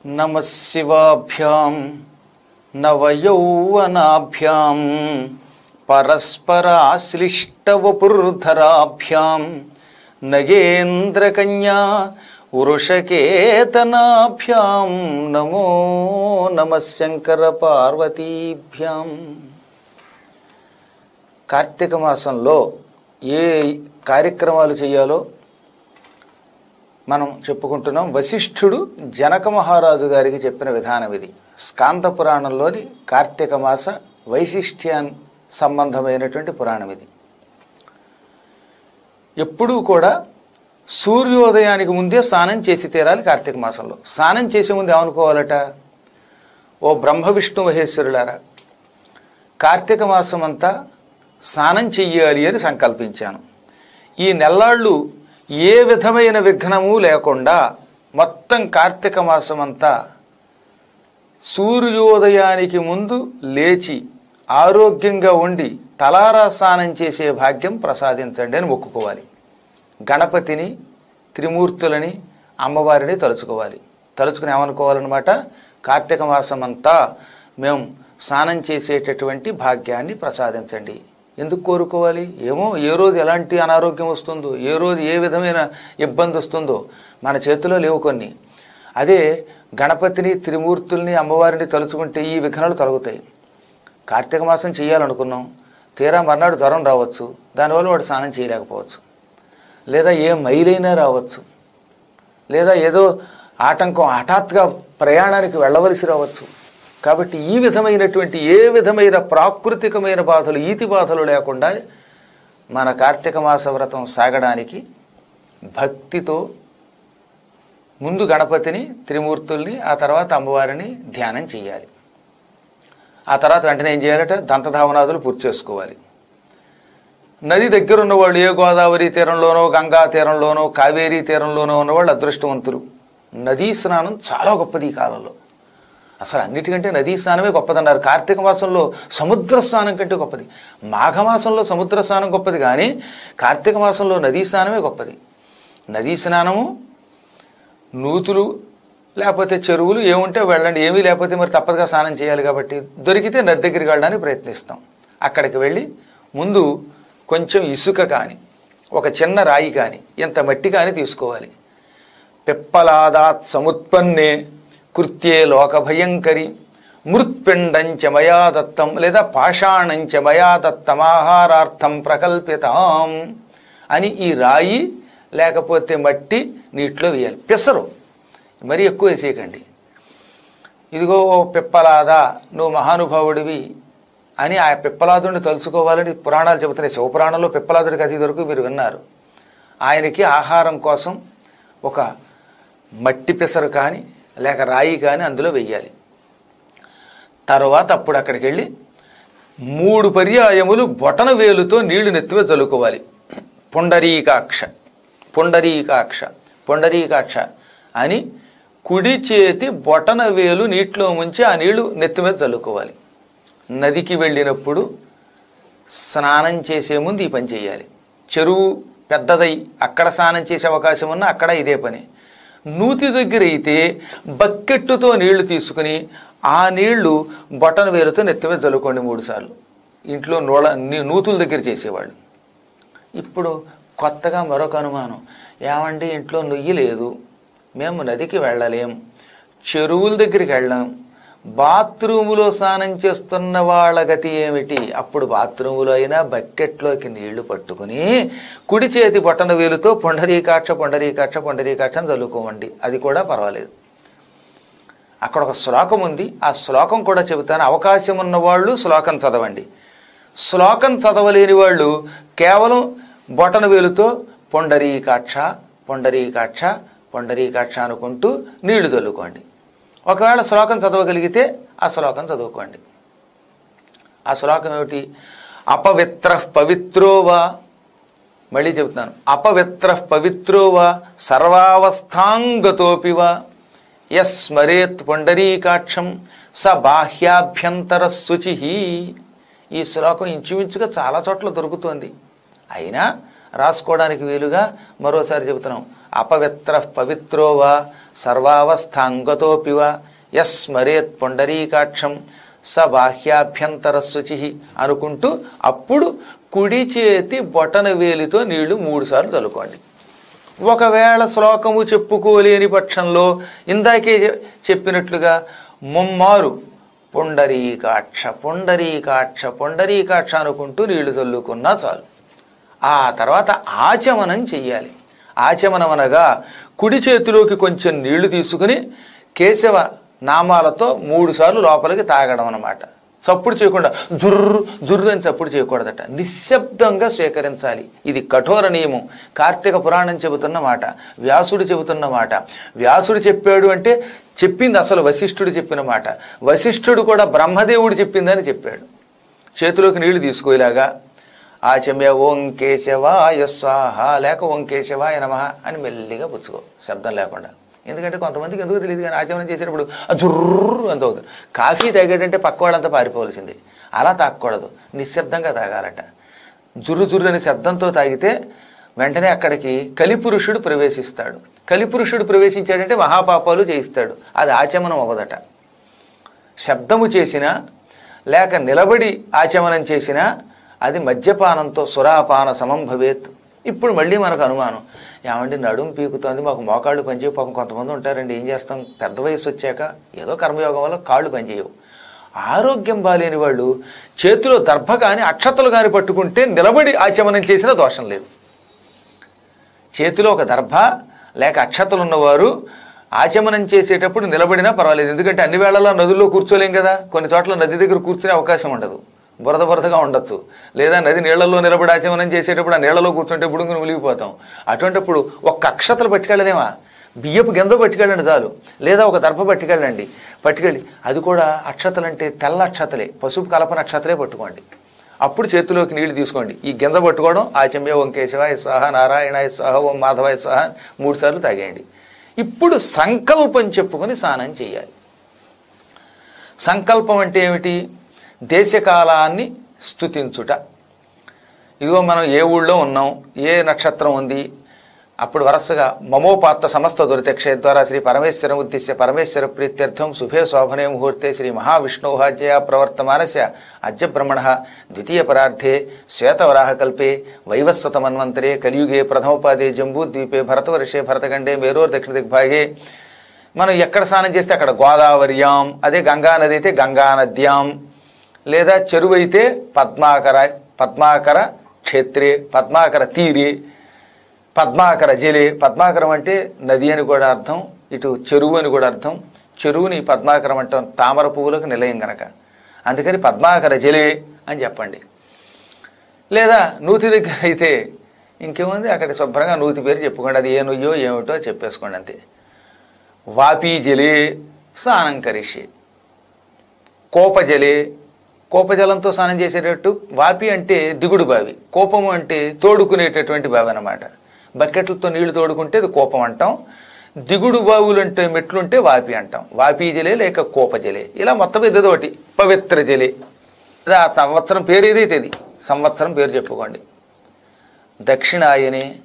నమః శివాభ్యాం నవయౌవనాభ్యాం పరస్పరాశ్లిష్టవపుర్ధరాభ్యాం నగేంద్రకన్యా వృషకేతనాభ్యాం నమో నమః శంకర పార్వతీభ్యాం. కార్తీక మాసంలో ఏ కార్యక్రమాలు చేయాలో మనం చెప్పుకుంటున్నాం. వశిష్ఠుడు జనక మహారాజు గారికి చెప్పిన విధానం ఇది. స్కాంద పురాణంలోని కార్తీక మాస వైశిష్ట్యాన్ సంబంధమైనటువంటి పురాణం ఇది. ఎప్పుడూ కూడా సూర్యోదయానికి ముందే స్నానం చేసి తీరాలి. కార్తీక మాసంలో స్నానం చేసే ముందు ఏమనుకోవాలట, ఓ బ్రహ్మ విష్ణు మహేశ్వరులారా, కార్తీక మాసం అంతా స్నానం చెయ్యాలి అని సంకల్పించాను. ఈ నెల్లాళ్ళు ఏ విధమైన విఘ్నము లేకుండా మొత్తం కార్తీక మాసం అంతా సూర్యోదయానికి ముందు లేచి ఆరోగ్యంగా ఉండి తలారా స్నానం చేసే భాగ్యం ప్రసాదించండి అని మొక్కుకోవాలి. గణపతిని, త్రిమూర్తులని, అమ్మవారిని తలుచుకోవాలి. తలుచుకుని ఏమనుకోవాలన్నమాట, కార్తీక మాసం అంతా మేము స్నానం చేసేటటువంటి భాగ్యాన్ని ప్రసాదించండి. ఎందుకు కోరుకోవాలి? ఏమో ఏ రోజు ఎలాంటి అనారోగ్యం వస్తుందో, ఏ రోజు ఏ విధమైన ఇబ్బంది వస్తుందో మన చేతిలో లేవు కొన్ని. అదే గణపతిని, త్రిమూర్తుల్ని, అమ్మవారిని తలుచుకుంటే ఈ విఘ్నాలు తొలగుతాయి. కార్తీక మాసం చేయాలనుకున్నాం, తీరా మర్నాడు జ్వరం రావచ్చు, దానివల్ల వాడు స్నానం చేయలేకపోవచ్చు, లేదా ఏ మైలైనా రావచ్చు, లేదా ఏదో ఆటంకం హఠాత్తుగా ప్రయాణానికి వెళ్ళవలసి రావచ్చు. కాబట్టి ఈ విధమైనటువంటి ఏ విధమైన ప్రాకృతికమైన బాధలు, ఈతి బాధలు లేకుండా మన కార్తీక మాస వ్రతం సాగడానికి భక్తితో ముందు గణపతిని, త్రిమూర్తుల్ని, ఆ తర్వాత అమ్మవారిని ధ్యానం చేయాలి. ఆ తర్వాత వెంటనే ఏం చేయాలట, దంతధావనాదులు పూర్తి చేసుకోవాలి. నది దగ్గర ఉన్నవాళ్ళు, ఏ గోదావరి తీరంలోనో, గంగా తీరంలోనో, కావేరీ తీరంలోనో ఉన్నవాళ్ళు అదృష్టవంతులు. నదీ స్నానం చాలా గొప్పది ఈ కాలంలో. అసలు అన్నిటికంటే నదీ స్నానమే గొప్పదన్నారు. కార్తీక మాసంలో సముద్ర స్నానం కంటే గొప్పది. మాఘమాసంలో సముద్ర స్నానం గొప్పది, కానీ కార్తీక మాసంలో నదీ స్నానమే గొప్పది. నదీ స్నానము, నూతులు లేకపోతే చెరువులు ఏముంటే వెళ్ళండి, ఏమీ లేకపోతే మరి తప్పదుగా స్నానం చేయాలి. కాబట్టి దొరికితే నది దగ్గరికి వెళ్ళడానికి ప్రయత్నిస్తాం. అక్కడికి వెళ్ళి ముందు కొంచెం ఇసుక కానీ, ఒక చిన్న రాయి కానీ, ఇంత మట్టి కానీ తీసుకోవాలి. పిప్పలాదాత్ సముత్పన్నే కృత్యే లోక భయంకరి మృత్పిండంచ మయా దత్తం లేదా పాషాణంచ మయా దత్తమాహారార్థం ప్రకల్పితాం అని ఈ రాయి లేకపోతే మట్టి నీటిలో వేయాలి. పిసరు మరీ ఎక్కువ వేసేయకండి. ఇదిగో పిప్పలాదా, నువ్వు మహానుభావుడివి అని ఆ పిప్పలాదుడిని తలుచుకోవాలని పురాణాలు చెబుతున్నాయి. శివపురాణంలో పిప్పలాదుడికి అది వరకు మీరు విన్నారు. ఆయనకి ఆహారం కోసం ఒక మట్టి పిసరు కానీ లేక రాయి కానీ అందులో వెయ్యాలి. తర్వాత అప్పుడు అక్కడికి వెళ్ళి 3 పర్యాయములు బొటన వేలుతో నీళ్లు నెత్తివే చల్లుకోవాలి. పుండరీకాక్ష పుండరీకాక్ష పుండరీకాక్ష అని కుడి చేతి బొటన వేలు నీటిలో ముంచి ఆ నీళ్లు నెత్తిమీద చల్లుకోవాలి. నదికి వెళ్ళినప్పుడు స్నానం చేసే ముందు ఈ పని చేయాలి. చెరువు పెద్దదై అక్కడ స్నానం చేసే అవకాశం ఉన్నా అక్కడ ఇదే పని. నూతి దగ్గర అయితే బకెట్టుతో నీళ్లు తీసుకుని ఆ నీళ్లు బొటన వేలుతో నెత్తిమీద చల్లుకోండి 3 సార్లు. ఇంట్లో నూతుల దగ్గర చేసేవాళ్ళు. ఇప్పుడు కొత్తగా మరొక అనుమానం, ఏమండి ఇంట్లో నుయ్యి లేదు, మేము నదికి వెళ్ళలేం, చెరువుల దగ్గరికి వెళ్ళాం, బాత్రూములో స్నానం చేస్తున్న వాళ్ళ గతి ఏమిటి? అప్పుడు బాత్రూములో అయినా బకెట్లోకి నీళ్లు పట్టుకుని కుడి చేతి బొటన వేలుతో పుండరీకాక్ష పుండరీకాక్ష పుండరీకాక్ష అని చదువుకోమండి, అది కూడా పర్వాలేదు. అక్కడ ఒక శ్లోకం ఉంది, ఆ శ్లోకం కూడా చెబుతాను. అవకాశం ఉన్న వాళ్ళు శ్లోకం చదవండి. శ్లోకం చదవలేని వాళ్ళు కేవలం బొటన వేలుతో పుండరీకాక్ష పుండరీకాక్ష పుండరీకాక్ష అనుకుంటూ నీళ్లు చల్లుకోండి. ఒకవేళ శ్లోకం చదవగలిగితే ఆ శ్లోకం చదువుకోండి. ఆ శ్లోకం ఏమిటి? అపవిత్ర పవిత్రోవా, మళ్ళీ చెబుతున్నాను, అపవిత్ర పవిత్రోవా సర్వావస్థాంగతోపివా యస్మరేత్ పుండరీకాక్షం స బాహ్యాభ్యంతర శుచి. ఈ శ్లోకం ఇంచుమించుగా చాలా చోట్ల దొరుకుతోంది. అయినా రాసుకోవడానికి వీలుగా మరోసారి చెబుతున్నాం. అపవిత్ర పవిత్రో వా సర్వావస్థాంగతోపి వా యస్మరేత్ పుండరీకాక్షం స బాహ్యాభ్యంతర శుచి అనుకుంటూ అప్పుడు కుడి చేతి బొటన వేలితో నీళ్లు 3 సార్లు చల్లుకోండి. ఒకవేళ శ్లోకము చెప్పుకోలేని పక్షంలో ఇందాకే చెప్పినట్లుగా ముమ్మారు పుండరీకాక్ష పుండరీకాక్ష పుండరీకాక్ష అనుకుంటూ నీళ్లు చల్లుకున్నా చాలు. ఆ తర్వాత ఆచమనం చెయ్యాలి. ఆచమనం అనగా కుడి చేతిలోకి కొంచెం నీళ్లు తీసుకుని కేశవ నామాలతో 3 సార్లు లోపలికి తాగడం అన్నమాట. చప్పుడు చేయకుండా జుర్రు జుర్రు అని చప్పుడు చేయకూడదట. నిశ్శబ్దంగా స్వీకరించాలి. ఇది కఠోర నియమం. కార్తీక పురాణం చెబుతున్న మాట, వ్యాసుడు చెబుతున్న మాట. వ్యాసుడు చెప్పాడు అంటే చెప్పింది అసలు వశిష్ఠుడు చెప్పిన మాట. వశిష్ఠుడు కూడా బ్రహ్మదేవుడు చెప్పిందని చెప్పాడు. చేతిలోకి నీళ్లు తీసుకోలేగా ఆచమ్య ఓం కేశవాయ స్వాహ లేక ఓం కేశవాయ నమః అని మెల్లిగా పుచ్చుకో, శబ్దం లేకుండా. ఎందుకంటే కొంతమందికి ఎందుకు తెలియదు కానీ ఆచమనం చేసేటప్పుడు జుర్రు అంత అవుతుంది. కాఫీ తాగేటంటే పక్క వాళ్ళంతా పారిపోవలసింది. అలా తాగకూడదు, నిశ్శబ్దంగా తాగాలట. జుర్రు జుర్రు అనే శబ్దంతో తాగితే వెంటనే అక్కడికి కలిపురుషుడు ప్రవేశిస్తాడు. కలిపురుషుడు ప్రవేశించాడంటే మహాపాపాలు చేయిస్తాడు. అది ఆచమనం అవ్వదట. శబ్దము చేసినా లేక నిలబడి ఆచమనం చేసినా అది మద్యపానంతో సురాపాన సమం భవేత్. ఇప్పుడు మళ్ళీ మనకు అనుమానం, ఏమంటే నడుము పీకుతోంది, మాకు మోకాళ్ళు పనిచేయవు. పాపం కొంతమంది ఉంటారండి, ఏం చేస్తాం, పెద్ద వయసు వచ్చాక ఏదో కర్మయోగం వల్ల కాళ్ళు పనిచేయవు. ఆరోగ్యం బాలేని వాళ్ళు చేతిలో దర్భ కానీ అక్షతలు కానీ పట్టుకుంటే నిలబడి ఆచమనం చేసినా దోషం లేదు. చేతిలో ఒక దర్భ లేక అక్షతలు ఉన్నవారు ఆచమనం చేసేటప్పుడు నిలబడినా పర్వాలేదు. ఎందుకంటే అన్ని వేళల్లో నదుల్లో కూర్చోలేం కదా. కొన్ని చోట్ల నది దగ్గర కూర్చునే అవకాశం ఉండదు, బురదగా ఉండొచ్చు. లేదా నది నీళ్లలో నిలబడి ఆచమనం చేసేటప్పుడు ఆ నీళ్లలో కూర్చుంటే బుడుగును మునిగిపోతాం. అటువంటిప్పుడు ఒక్క అక్షతలు పట్టుకెళ్ళలేమా? బియ్యపు గింజ పట్టుకెళ్ళండి చాలు, లేదా ఒక దర్భ పట్టుకెళ్ళి అది కూడా అక్షతలంటే తెల్ల అక్షతలే, పసుపు కలపన అక్షతలే పట్టుకోండి. అప్పుడు చేతిలోకి నీళ్లు తీసుకోండి. ఈ గింజ పట్టుకోవడం ఆచమ్య ఓం కేశవాయ స్వాహ నారాయణాయ స్వాహ ఓం మాధవాయ స్వాహ 3 సార్లు తాగేయండి. ఇప్పుడు సంకల్పం చెప్పుకొని స్నానం చేయాలి. సంకల్పం అంటే ఏమిటి? దేశకాలాన్ని స్తుతించుట. ఇదిగో మనం ఏ ఊళ్ళో ఉన్నాం, ఏ నక్షత్రం ఉంది, అప్పుడు వరుసగా మమోపాత్త సమస్త దురితక్షే ద్వారా శ్రీ పరమేశ్వరం ఉద్దేశ్య పరమేశ్వర ప్రీత్యర్థం శుభే శోభనే ముహూర్తే శ్రీ మహావిష్ణోహాజ్యా ప్రవర్తమానస్య అద్య బ్రహ్మణ ద్వితీయ పరార్థే శ్వేతవరాహకల్పే వైవస్వత మన్వంతరే కలియుగే ప్రథమోపాదే జంబూద్వీపే భరతవర్షే భరతఖండే మేరోర్ దక్షిణ దిగ్భాగే. మనం ఎక్కడ స్నానం చేస్తే అక్కడ గోదావరియాం, అదే గంగా నది అయితే గంగానద్యాం, లేదా చెరువు అయితే పద్మాకర క్షేత్రే, పద్మాకర తీరే, పద్మాకర జలే. పద్మాకరం అంటే నది అని కూడా అర్థం, ఇటు చెరువు అని కూడా అర్థం. చెరువుని పద్మాకరం అంటాం, తామర పువ్వులకు నిలయం గనక. అందుకని పద్మాకర జలే అని చెప్పండి. లేదా నూతి దగ్గర అయితే ఇంకేముంది, అక్కడ శుభ్రంగా నూతి పేరు చెప్పుకోండి. అది ఏ నుయ్యో ఏమిటో చెప్పేసుకోండి అంతే. వాపీ జలే స్నానం కరిషి, కోపజలే కోపజలంతో స్నానం చేసేటట్టు. వాపి అంటే దిగుడు బావి, కోపము అంటే తోడుకునేటటువంటి బావి అన్నమాట. బకెట్లతో నీళ్లు తోడుకుంటే అది కోపం అంటాం. దిగుడు బావులు అంటే మెట్లుంటే వాపి అంటాం. వాపీ జలే లేక కోపజలే. ఇలా మొత్తం ఇదొకటి పవిత్ర జలే. అదే ఆ సంవత్సరం పేరు ఏదైతే ఇది సంవత్సరం పేరు చెప్పుకోండి. దక్షిణాయనే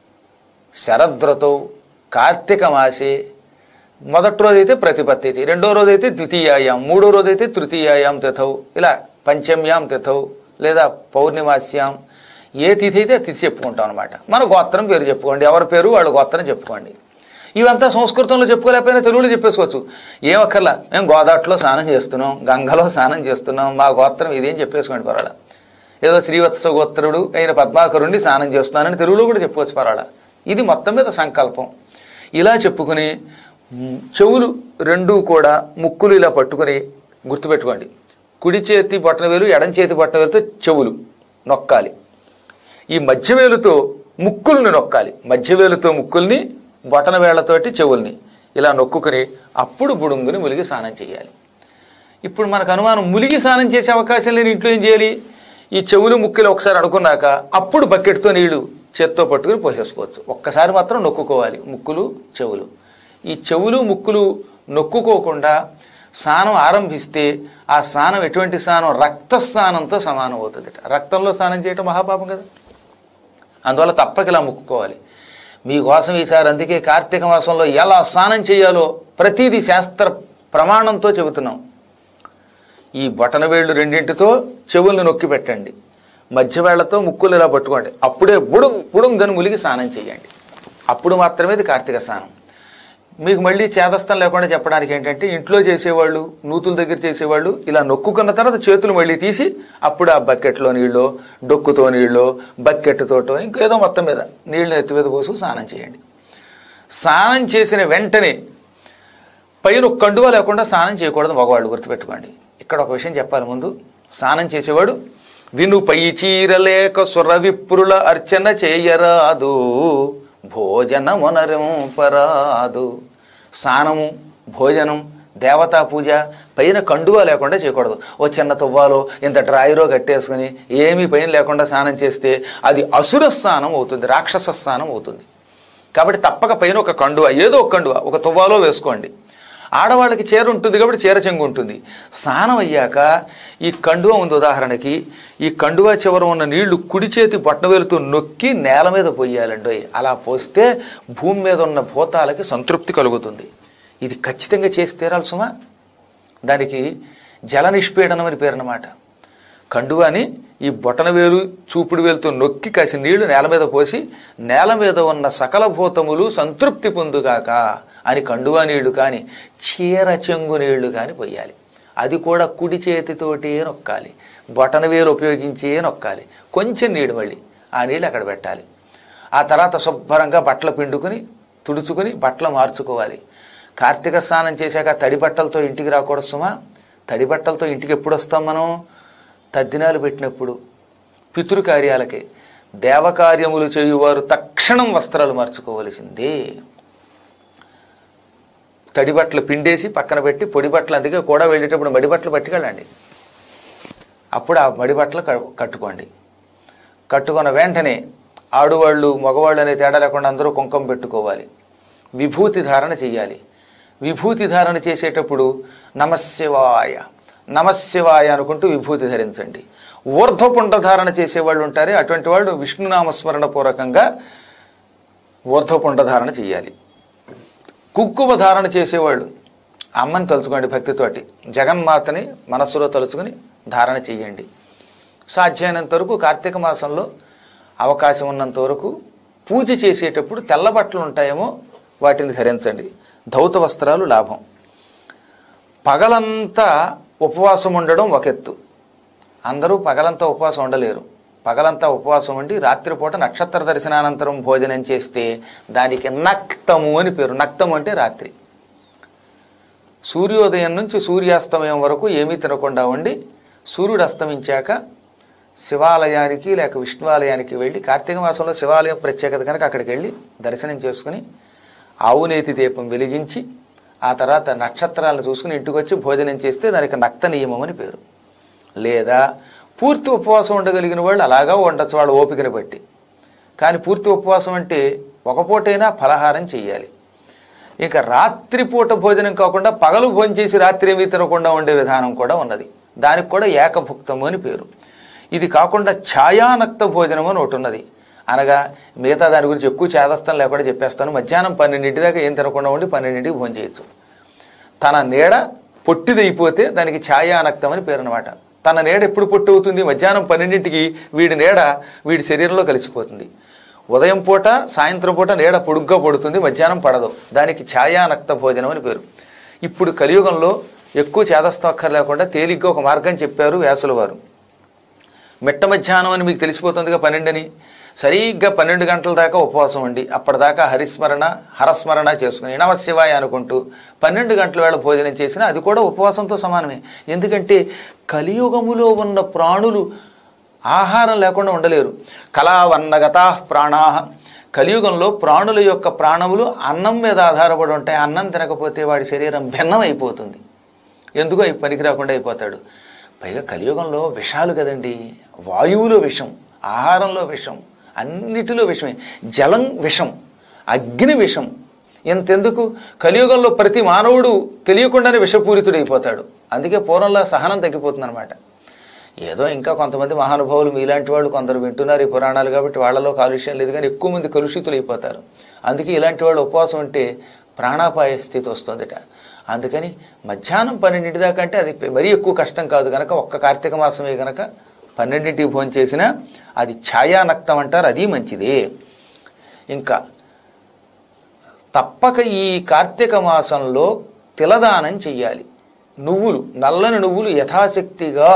శరదృతౌ కార్తీక మాసే. మొదటి రోజైతే ప్రతిపత్తి, రెండో రోజైతే ద్వితీయాయాం, మూడో రోజైతే తృతీయాయాం తిథౌ, ఇలా పంచమ్యాం తిథౌ లేదా పౌర్ణిమాస్యాం. ఏ తిథి అయితే ఆ తిథి చెప్పుకుంటాం అనమాట. మన గోత్రం పేరు చెప్పుకోండి, ఎవరి పేరు వాళ్ళ గోత్రం చెప్పుకోండి. ఇవంతా సంస్కృతంలో చెప్పుకోలేకపోయినా తెలుగులో చెప్పేసుకోవచ్చు. ఏమక్కర్లా, మేము గోదాట్లో స్నానం చేస్తున్నాం, గంగలో స్నానం చేస్తున్నాం, మా గోత్రం ఇదేం చెప్పేసుకోండి పర్వాలా. ఏదో శ్రీవత్స గోత్రుడు అయిన పద్మాకరుణ్ణి స్నానం చేస్తున్నానని తెలుగులో కూడా చెప్పుకోవచ్చు పర్వాలా. ఇది మొత్తం మీద సంకల్పం. ఇలా చెప్పుకుని చెవులు రెండూ కూడా ముక్కులు ఇలా పట్టుకుని గుర్తుపెట్టుకోండి. కుడి చేతి బొట్టనవేలు ఎడం చేతి బొట్టనవేలుతో చెవులు నొక్కాలి. ఈ మధ్యవేలుతో ముక్కుల్ని నొక్కాలి. మధ్యవేలుతో ముక్కుల్ని, బొటన వేళ్లతోటి చెవుల్ని ఇలా నొక్కుని అప్పుడు బుడుంగుని ములిగి స్నానం చేయాలి. ఇప్పుడు మనకు అనుమానం, ములిగి స్నానం చేసే అవకాశం లేని ఇంట్లో ఏం చేయాలి? ఈ చెవులు ముక్కులు ఒకసారి అనుకున్నాక అప్పుడు బకెట్తో నీళ్లు చేత్తో పట్టుకుని పోసేసుకోవచ్చు. ఒక్కసారి మాత్రం నొక్కుకోవాలి ముక్కులు చెవులు. ఈ చెవులు ముక్కులు నొక్కుకోకుండా స్నానం ఆరంభిస్తే ఆ స్నానం ఎటువంటి స్నానం? రక్త స్నానంతో సమానం అవుతుంది. రక్తంలో స్నానం చేయటం మహాపాపం కదా. అందువల్ల తప్పక ఇలా ముక్కుకోవాలి. మీకోసం ఈసారి అందుకే కార్తీక మాసంలో ఎలా స్నానం చేయాలో ప్రతిదీ శాస్త్ర ప్రమాణంతో చెబుతున్నాం. ఈ బొటనవేళ్లు రెండింటితో చెవుల్ని నొక్కి పెట్టండి, మధ్యవేళ్లతో ముక్కులు ఇలా పట్టుకోండి, అప్పుడే బుడుంగని ములిగి స్నానం చేయండి. అప్పుడు మాత్రమే ఇది కార్తీక స్నానం. మీకు మళ్ళీ చేదస్థం లేకుండా చెప్పడానికి ఏంటంటే, ఇంట్లో చేసేవాళ్ళు, నూతుల దగ్గర చేసేవాళ్ళు ఇలా నొక్కుకున్న తర్వాత చేతులు మళ్ళీ తీసి అప్పుడు ఆ బకెట్లో నీళ్ళు, డొక్కుతో నీళ్ళు, బకెట్తోటో ఇంకేదో మొత్తం మీద నీళ్ళు ఎత్తి మీద పోసు స్నానం చేయండి. స్నానం చేసిన వెంటనే పైన ఒక కండువా లేకుండా స్నానం చేయకూడదు మగవాళ్ళు, గుర్తుపెట్టుకోండి. ఇక్కడ ఒక విషయం చెప్పాలి ముందు. స్నానం చేసేవాడు విను పై చీరలేక సురవిప్రుల అర్చన చేయరాదు, భోజనమునరింపరాదు. స్నానము, భోజనం, దేవతా పూజ పైన కండువా లేకుండా చేయకూడదు. ఓ చిన్న తువ్వాలో ఇంత డ్రాయరో కట్టేసుకుని ఏమీ పైన లేకుండా స్నానం చేస్తే అది అసుర స్నానం అవుతుంది, రాక్షస స్నానం అవుతుంది. కాబట్టి తప్పక పైన ఒక కండువా, ఏదో ఒక కండువా, ఒక తువ్వాలో వేసుకోండి. ఆడవాళ్ళకి చీర ఉంటుంది కాబట్టి చీర చెంగు ఉంటుంది. స్నానం అయ్యాక ఈ కండువా ఉంది, ఉదాహరణకి ఈ కండువా చివర ఉన్న నీళ్లు కుడి చేతి బొట్టవేలుతో నొక్కి నేల మీద పోయాలండి. అలా పోస్తే భూమి మీద ఉన్న భూతాలకి సంతృప్తి కలుగుతుంది. ఇది ఖచ్చితంగా చేసి తీరాలి సుమా. దానికి జల నిష్పీడనం అని పేరు అన్నమాట. కండువాని ఈ బొటనవేలు చూపుడు వేలుతో నొక్కి కాసి నీళ్లు నేల మీద పోసి నేల మీద ఉన్న సకల భూతములు సంతృప్తి పొందుగాక అని కండువా నీళ్లు కానీ చీర చెంగు నీళ్లు కానీ పోయాలి. అది కూడా కుడి చేతితోటే నొక్కాలి, బొటనవేలు ఉపయోగించే నొక్కాలి. కొంచెం నీళ్ళు మళ్ళీ ఆ నీళ్ళు అక్కడ పెట్టాలి. ఆ తర్వాత శుభ్రంగా బట్టలు పిండుకుని తుడుచుకుని బట్టలు మార్చుకోవాలి. కార్తీక స్నానం చేశాక తడి బట్టలతో ఇంటికి రాకూడదు సుమా. తడి బట్టలతో ఇంటికి ఎప్పుడు వస్తాం మనం? తద్దినాలు పెట్టినప్పుడు, పితృకార్యాలకే. దేవకార్యములు చేయువారు తక్షణం వస్త్రాలు మార్చుకోవలసిందే. తడి బట్టలు పిండేసి పక్కన పెట్టి పొడి బట్టలు, అందుకే కూడా వెళ్ళేటప్పుడు మడి బట్టలు పట్టుకెళ్ళండి. అప్పుడు ఆ మడి బట్టలు కట్టుకోండి. కట్టుకున్న వెంటనే ఆడవాళ్ళు మగవాళ్ళు అనే తేడా లేకుండా అందరూ కుంకుమ పెట్టుకోవాలి. విభూతి ధారణ చెయ్యాలి. విభూతి ధారణ చేసేటప్పుడు నమశివాయ నమశివాయ అనుకుంటూ విభూతి ధరించండి. ఊర్ధ్వపుండ ధారణ చేసేవాళ్ళు ఉంటారే, అటువంటి వాళ్ళు విష్ణునామస్మరణ పూర్వకంగా ఊర్ధ్వపుండ ధారణ చెయ్యాలి. కుంకుమ ధారణ చేసేవాళ్ళు అమ్మని తలుచుకోండి, భక్తితోటి జగన్మాతని మనస్సులో తలుచుకుని ధారణ చెయ్యండి. సాధ్యమైనంత వరకు కార్తీక మాసంలో అవకాశం ఉన్నంత వరకు పూజ చేసేటప్పుడు తెల్ల బట్టలు ఉంటాయేమో వాటిని ధరించండి. ధౌత వస్త్రాలు లాభం. పగలంతా ఉపవాసం ఉండడం ఒక ఎత్తు. అందరూ పగలంతా ఉపవాసం ఉండలేరు. పగలంతా ఉపవాసం ఉండి రాత్రిపూట నక్షత్ర దర్శనానంతరం భోజనం చేస్తే దానికి నక్తము అని పేరు. నక్తము అంటే రాత్రి. సూర్యోదయం నుంచి సూర్యాస్తమయం వరకు ఏమీ తినకుండా ఉండి సూర్యుడు అస్తమించాక శివాలయానికి లేక విష్ణువాలయానికి వెళ్ళి, కార్తీక మాసంలో శివాలయం ప్రత్యేకత కనుక అక్కడికి వెళ్ళి దర్శనం చేసుకుని ఆవునేతి దీపం వెలిగించి ఆ తర్వాత నక్షత్రాలను చూసుకుని ఇంటికి వచ్చి భోజనం చేస్తే దానికి నక్త నియమం అని పేరు. లేదా పూర్తి ఉపవాసం ఉండగలిగిన వాళ్ళు అలాగా ఉండొచ్చు, వాళ్ళ ఓపికను బట్టి. కానీ పూర్తి ఉపవాసం అంటే ఒక పూటైనా ఫలహారం చెయ్యాలి. ఇక రాత్రిపూట భోజనం కాకుండా పగలు భోజనం చేసి రాత్రి ఏమీ తినకుండా ఉండే విధానం కూడా ఉన్నది. దానికి కూడా ఏకభుక్తము అని పేరు. ఇది కాకుండా ఛాయానక్త భోజనం అని ఒకటి ఉన్నది. అనగా మిగతా దాని గురించి ఎక్కువ చేదస్తం లేకుండా చెప్పేస్తాను. మధ్యాహ్నం 12 దాకా ఏం తినకుండా ఉండి 12కి భోజనం చేయొచ్చు. తన నీడ పొట్టిదైపోతే దానికి ఛాయానక్తం అని పేరు అనమాట. తన నీడ ఎప్పుడు పొట్టి అవుతుంది? మధ్యాహ్నం 12కి వీడి నీడ వీడి శరీరంలో కలిసిపోతుంది. ఉదయం పూట సాయంత్రం పూట నీడ పొడుగ్గా పడుతుంది, మధ్యాహ్నం పడదు. దానికి ఛాయానక్త భోజనం అని పేరు. ఇప్పుడు కలియుగంలో ఎక్కువ చేదస్తం అక్కర్లేకుండా తేలిగ్గా ఒక మార్గం చెప్పారు వ్యాసుల వారు. మిట్ట మధ్యాహ్నం అని మీకు తెలిసిపోతుందిగా 12 అని. సరిగ్గా 12 గంటల దాకా ఉపవాసం ఉండి అప్పటిదాకా హరస్మరణ చేసుకుని నమశివాయ అనుకుంటూ 12 గంటల వేళ భోజనం చేసినా అది కూడా ఉపవాసంతో సమానమే. ఎందుకంటే కలియుగములో ఉన్న ప్రాణులు ఆహారం లేకుండా ఉండలేరు. కళావన్నగతా ప్రాణాహ. కలియుగంలో ప్రాణుల యొక్క ప్రాణములు అన్నం మీద ఆధారపడి ఉంటాయి. అన్నం తినకపోతే వాడి శరీరం భిన్నం అయిపోతుంది. ఎందుకో ఈ పనికి రాకుండా అయిపోతాడు. పైగా కలియుగంలో విషాలు కదండి. వాయువులో విషం, ఆహారంలో విషం, అన్నిటిలో విషమే. జలం విషం, అగ్ని విషం. ఎంతెందుకు కలియుగంలో ప్రతి మానవుడు తెలియకుండానే విషపూరితుడైపోతాడు. అందుకే పూర్వంలో సహనం తగ్గిపోతుంది అనమాట. ఏదో ఇంకా కొంతమంది మహానుభావులు మీలాంటి వాళ్ళు కొందరు వింటున్నారు ఈ పురాణాలు కాబట్టి వాళ్ళలో కాలుష్యం లేదు, కానీ ఎక్కువ మంది కలుషితులు అయిపోతారు. అందుకే ఇలాంటి వాళ్ళు ఉపవాసం ఉంటే ప్రాణాపాయ స్థితి వస్తుందట. అందుకని మధ్యాహ్నం 12 దాకా అంటే అది మరీ ఎక్కువ కష్టం కాదు కనుక, ఒక్క కార్తీక మాసమే కనుక 12కి భోజనం చేసినా అది ఛాయానక్తం అంటారు, అది మంచిదే. ఇంకా తప్పక ఈ కార్తీక మాసంలో తిలదానం చెయ్యాలి. నువ్వులు, నల్లని నువ్వులు యథాశక్తిగా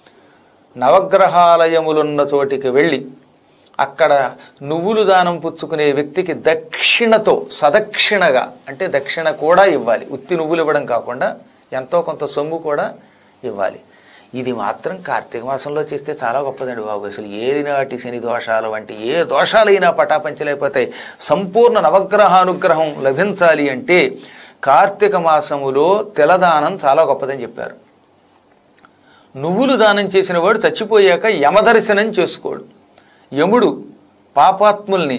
నవగ్రహాలయములున్న చోటికి వెళ్ళి అక్కడ నువ్వులు దానం పుచ్చుకునే వ్యక్తికి దక్షిణతో, సదక్షిణగా అంటే దక్షిణ కూడా ఇవ్వాలి. ఉత్తి నువ్వులు ఇవ్వడం కాకుండా ఎంతో కొంత సొమ్ము కూడా ఇవ్వాలి. ఇది మాత్రం కార్తీక మాసంలో చేస్తే చాలా గొప్పదండి బాబు. అసలు ఏలినాటి శని దోషాలు వంటి ఏ దోషాలైనా పటాపంచలైపోతాయి. సంపూర్ణ నవగ్రహానుగ్రహం లభించాలి అంటే కార్తీక మాసములో తిలదానం చాలా గొప్పదని చెప్పారు. నువ్వులు దానం చేసిన వాడు చచ్చిపోయాక యమదర్శనం చేసుకోడు. యముడు పాపాత్ముల్ని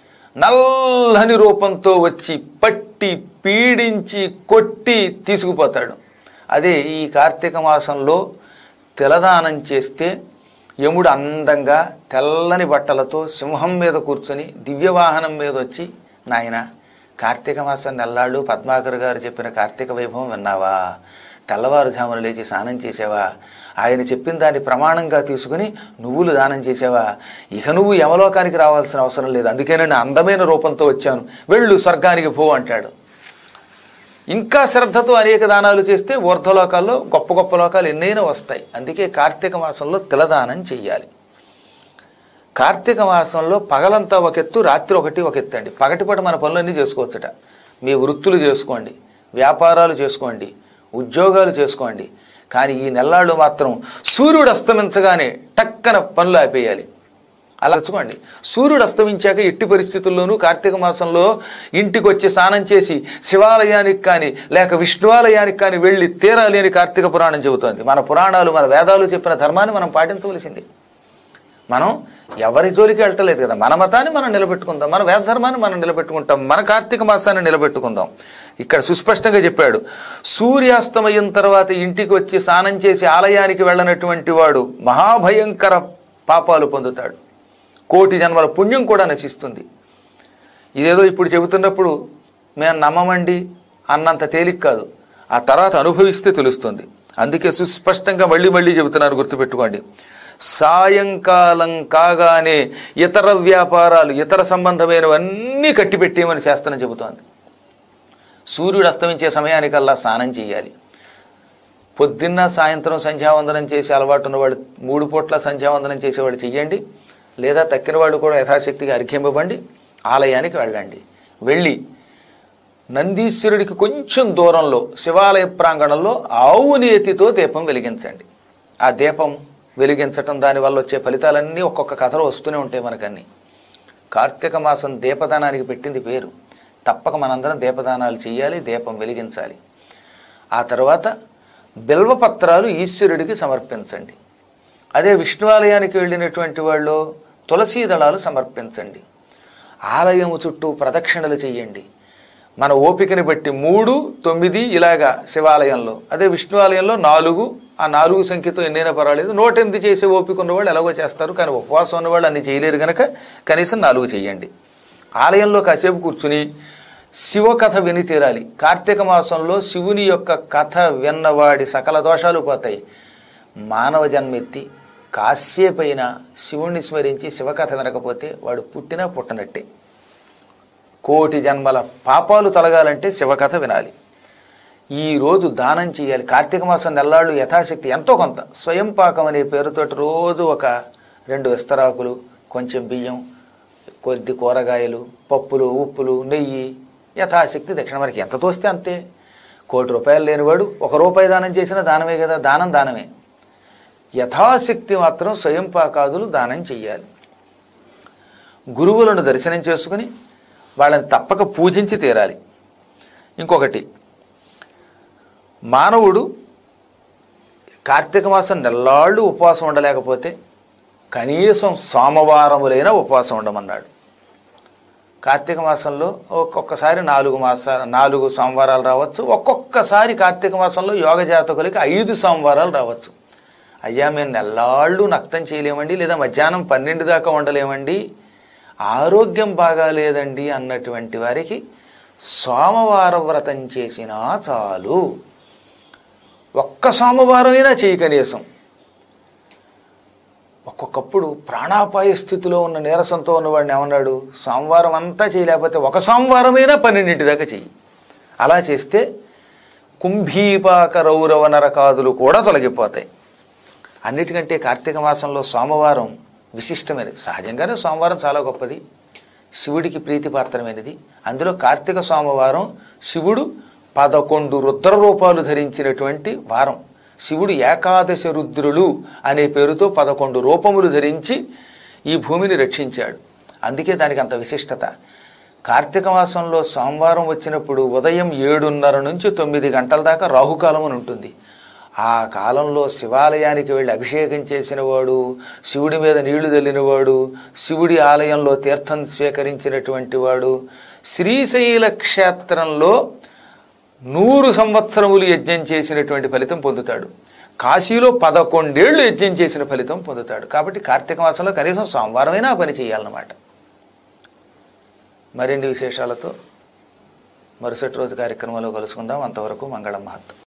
నల్లని రూపంతో వచ్చి పట్టి పీడించి కొట్టి తీసుకుపోతాడు. అదే ఈ కార్తీక మాసంలో తిలదానం చేస్తే యముడు అందంగా తెల్లని బట్టలతో సింహం మీద కూర్చొని దివ్యవాహనం మీద వచ్చి, నాయన కార్తీక మాసం నెల్లాళ్ళు పద్మాకర్ గారు చెప్పిన కార్తీక వైభవం విన్నావా? తెల్లవారుజామున లేచి స్నానం చేసావా? ఆయన చెప్పిన దాన్ని ప్రమాణంగా తీసుకుని నువ్వులు దానం చేసావా? ఇక నువ్వు యమలోకానికి రావాల్సిన అవసరం లేదు, అందుకే నేను అందమైన రూపంతో వచ్చాను, వెళ్ళు స్వర్గానికి పో అంటాడు. ఇంకా శ్రద్ధతో అనేక దానాలు చేస్తే ఊర్ధ్వలోకాల్లో గొప్ప గొప్ప లోకాలు ఎన్నైనా వస్తాయి. అందుకే కార్తీక మాసంలో తిలదానం చెయ్యాలి. కార్తీక మాసంలో పగలంతా ఒక ఎత్తు, రాత్రి ఒక ఎత్తు అండి. పగటిపూట మన పనులన్నీ చేసుకోవచ్చుట. మీ వృత్తులు చేసుకోండి, వ్యాపారాలు చేసుకోండి, ఉద్యోగాలు చేసుకోండి. కానీ ఈ నెల్లాళ్ళు మాత్రం సూర్యుడు అస్తమించగానే టక్కన పనులు ఆపేయాలి. అలా వచ్చుకోండి. సూర్యుడు అస్తమించాక ఎట్టి పరిస్థితుల్లోనూ కార్తీక మాసంలో ఇంటికి వచ్చి స్నానం చేసి శివాలయానికి కానీ లేక విష్ణువాలయానికి కానీ వెళ్ళి తీరాలి అని కార్తీక పురాణం చెబుతోంది. మన పురాణాలు, మన వేదాలు చెప్పిన ధర్మాన్ని మనం పాటించవలసింది. మనం ఎవరి జోలికి వెళ్ళటలేదు కదా. మన మతాన్ని మనం నిలబెట్టుకుందాం, మన వేద ధర్మాన్ని మనం నిలబెట్టుకుంటాం, మన కార్తీక మాసాన్ని నిలబెట్టుకుందాం. ఇక్కడ సుస్పష్టంగా చెప్పాడు, సూర్యాస్తమయం తర్వాత ఇంటికి వచ్చి స్నానం చేసి ఆలయానికి వెళ్ళనటువంటి వాడు మహాభయంకర పాపాలు పొందుతాడు. 1,000,000 జన్మల పుణ్యం కూడా నశిస్తుంది. ఇదేదో ఇప్పుడు చెబుతున్నప్పుడు మేము నమ్మమండి అన్నంత తేలిక కాదు, ఆ తర్వాత అనుభవిస్తే తెలుస్తుంది. అందుకే సుస్పష్టంగా మళ్ళీ చెబుతున్నారు, గుర్తుపెట్టుకోండి. సాయంకాలం కాగానే ఇతర వ్యాపారాలు, ఇతర సంబంధమైనవన్నీ కట్టిపెట్టేయమని శాస్త్రం చెబుతోంది. సూర్యుడు అస్తమించే సమయానికల్లా స్నానం చేయాలి. పొద్దున్న సాయంత్రం సంధ్యావందనం చేసి అలవాటు ఉన్నవాళ్ళు 3 పూట్ల సంధ్యావందనం చేసేవాళ్ళు చెయ్యండి. లేదా తక్కిన వాళ్ళు కూడా యథాశక్తిగా అర్ఘ్యం ఇవ్వండి. ఆలయానికి వెళ్ళండి. వెళ్ళి నందీశ్వరుడికి కొంచెం దూరంలో శివాలయ ప్రాంగణంలో ఆవు నేతితో దీపం వెలిగించండి. ఆ దీపం వెలిగించటం, దానివల్ల వచ్చే ఫలితాలన్నీ ఒక్కొక్క కథలో వస్తూనే ఉంటాయి మనకన్నీ. కార్తీక మాసం దీపదానానికి పెట్టింది పేరు. తప్పక మనందరం దీపదానాలు చేయాలి, దీపం వెలిగించాలి. ఆ తర్వాత బిల్వపత్రాలు ఈశ్వరుడికి సమర్పించండి. అదే విష్ణువాలయానికి వెళ్ళినటువంటి వాళ్ళు తులసీ దళాలు సమర్పించండి. ఆలయము చుట్టూ ప్రదక్షిణలు చెయ్యండి. మన ఓపికని బట్టి 3, 9 ఇలాగా శివాలయంలో, అదే విష్ణు ఆలయంలో 4, ఆ 4 సంఖ్యతో ఎన్నైనా పర్వాలేదు. 108 చేసే ఓపిక ఉన్నవాళ్ళు ఎలాగో చేస్తారు, కానీ ఉపవాసం ఉన్నవాళ్ళు అన్ని చేయలేరు కనుక కనీసం 4 చెయ్యండి. ఆలయంలో కాసేపు కూర్చుని శివకథ విని తీరాలి. కార్తీక మాసంలో శివుని యొక్క కథ విన్నవాడి సకల దోషాలు పోతాయి. మానవ జన్మెత్తి కాసేపైన శివుణ్ణి స్మరించి శివకథ వినకపోతే వాడు పుట్టినా పుట్టనట్టే. 1,000,000 జన్మల పాపాలు తొలగాలంటే శివకథ వినాలి. ఈరోజు దానం చేయాలి. కార్తీక మాసం నెల్లాళ్ళు యథాశక్తి ఎంతో కొంత స్వయం పాకం అనే పేరుతోటి రోజు ఒక 2 విస్తరాకులు, కొంచెం బియ్యం, కొద్ది కూరగాయలు, పప్పులు, ఉప్పులు, నెయ్యి యథాశక్తి దక్షిణ. మనకి ఎంత తోస్తే అంతే. 1,00,00,000 రూపాయలు లేనివాడు 1 రూపాయి దానం చేసినా దానమే కదా. దానం దానమే. యథాశక్తి మాత్రం స్వయం పాకాదులు దానం చెయ్యాలి. గురువులను దర్శనం చేసుకుని వాళ్ళని తప్పక పూజించి తీరాలి. ఇంకొకటి, మానవుడు కార్తీక మాసం నెల్లాళ్ళు ఉపవాసం ఉండలేకపోతే కనీసం సోమవారములైనా ఉపవాసం ఉండమన్నాడు. కార్తీక మాసంలో ఒక్కొక్కసారి 4 సోమవారాలు రావచ్చు. ఒక్కొక్కసారి కార్తీక మాసంలో యోగ జాతకులకి 5 సోమవారాలు రావచ్చు. అయ్యా మేము నెల్లాళ్ళు నక్తం చేయలేమండి, లేదా మధ్యాహ్నం 12 దాకా ఉండలేమండి ఆరోగ్యం బాగాలేదండి అన్నటువంటి వారికి సోమవార వ్రతం చేసినా చాలు. ఒక్క సోమవారం అయినా చేయి కనీసం. ఒక్కొక్కప్పుడు ప్రాణాపాయ స్థితిలో ఉన్న నీరసంతో ఉన్నవాడిని ఏమన్నాడు, సోమవారం అంతా చేయలేకపోతే ఒక సోమవారమైనా 12 దాకా చెయ్యి. అలా చేస్తే కుంభీపాక రౌరవ నరకాదులు కూడా తొలగిపోతాయి. అన్నిటికంటే కార్తీక మాసంలో సోమవారం విశిష్టమైనది. సహజంగానే సోమవారం చాలా గొప్పది, శివుడికి ప్రీతిపాత్రమైనది. అందులో కార్తీక సోమవారం శివుడు 11 రుద్ర రూపాలు ధరించినటువంటి వారం. శివుడు ఏకాదశ రుద్రులు అనే పేరుతో 11 రూపములు ధరించి ఈ భూమిని రక్షించాడు. అందుకే దానికి అంత విశిష్టత. కార్తీక మాసంలో సోమవారం వచ్చినప్పుడు ఉదయం 7:30 నుంచి 9 గంటల దాకా రాహుకాలం అని ఉంటుంది. ఆ కాలంలో శివాలయానికి వెళ్ళి అభిషేకం చేసిన వాడు, శివుడి మీద నీళ్లు చల్లినవాడు, శివుడి ఆలయంలో తీర్థం స్వీకరించినటువంటి వాడు శ్రీశైల క్షేత్రంలో 100 సంవత్సరములు యజ్ఞం చేసినటువంటి ఫలితం పొందుతాడు. కాశీలో 11 ఏళ్ళు యజ్ఞం చేసిన ఫలితం పొందుతాడు. కాబట్టి కార్తీక మాసంలో కనీసం సోమవారమైనా ఆ పని చేయాలన్నమాట. మరిన్ని విశేషాలతో మరుసటి రోజు కార్యక్రమంలో కలుసుకుందాం. అంతవరకు మంగళం మహత్తం.